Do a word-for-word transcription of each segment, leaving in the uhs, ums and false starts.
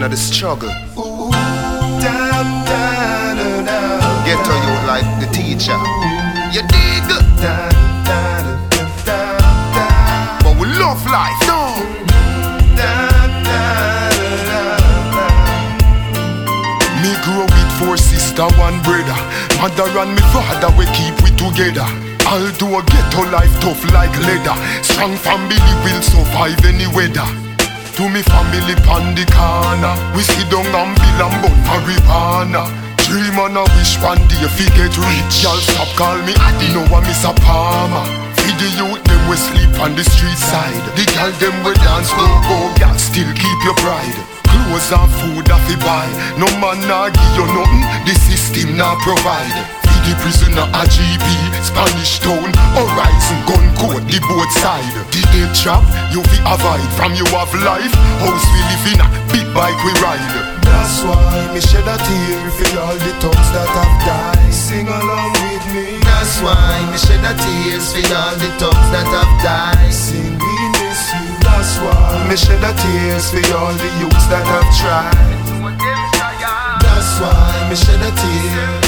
of the struggle. Ooh, da, da, da, da, Get to you like the teacher. You dig? da, da, da, da, da, But we love life, no. da, da, da, da. Me grow with four sister, one brother. Mother and me father, we keep we together. Although ghetto life tough like leather, strong family will survive any weather. To me family pon the corner, we sit down and bill and bun marijuana. Dream and a wish one day fi get rich. Y'all stop call me Addy, no I miss a Palmer. Feed the youth them we sleep on the street side. The girl them we dance go go, y'all still keep your pride. Clothes and food that fi buy, no man nah give you nothing, the system nah provide. The prisoner a G P, Spanish town, Horizon, gun code, the both side. The dead trap, you fi avoid, from you have life. House we live in a big bike we ride. That's why me shed a tear for all the thugs that have died. Sing along with me. That's why me shed a tears for all the thugs that have died. Sing we miss you. That's why me shed a tears for all the youths that have tried. That's why me shed a tear.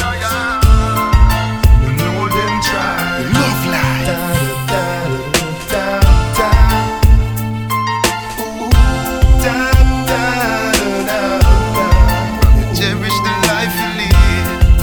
Love life. Cherish the life you live.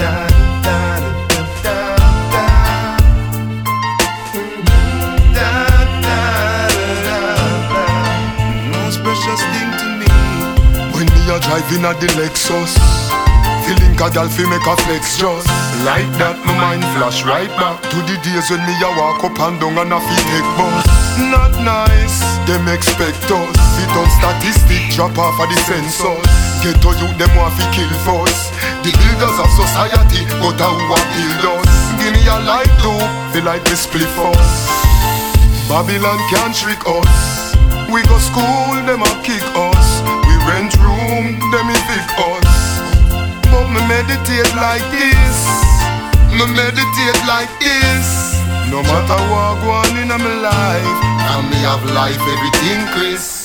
Most precious thing to me. When me a driving at the Lexus, feeling a gal fi make a flex just like that, my mind flash right back to the days when me a walk up and down and a fi take bus. Not nice, them expect us. Sit on statistic, drop off of the census. Get to you, them want fi kill us. The builders of society, but a who a build us. Give me a light too, feel like we split us. Babylon can't trick us. We go school, them a kick us. We rent room, them evict us. But me meditate like this, me meditate like this. No matter what go on in my life, And me have life, everything, Chris.